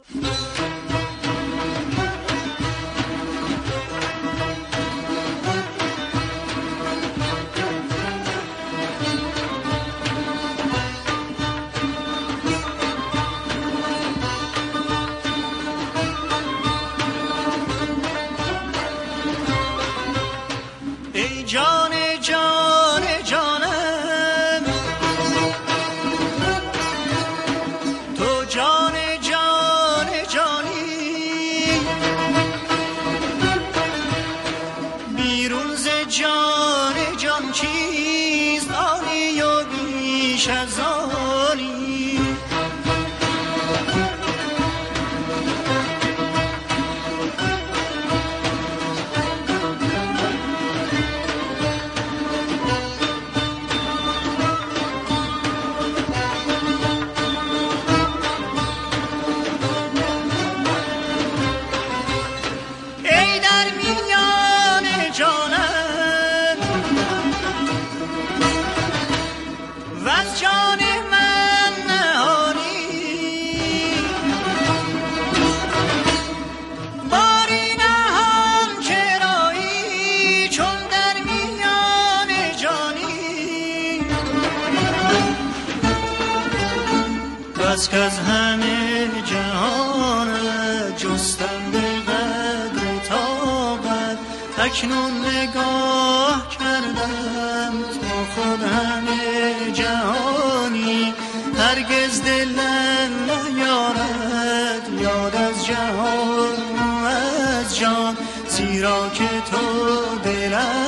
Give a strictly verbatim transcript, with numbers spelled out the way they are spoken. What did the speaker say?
بس که از همه جهان جستم به قدر طاقت، اکنون نگاه کردم تو خود همه جهانی، هرگز دلم نیارد یاد از جهان و از جان، زیرا که تو دلم